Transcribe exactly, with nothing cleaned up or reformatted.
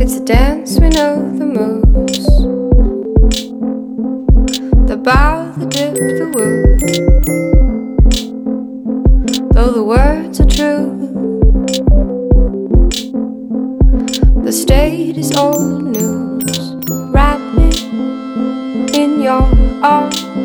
It's a dance, we know the moves. The bow, the dip, the woo. Though the words are true, the state is old news. Wrap me in your arms.